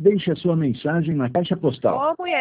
deixe a sua mensagem na caixa postal. Ô, mulher.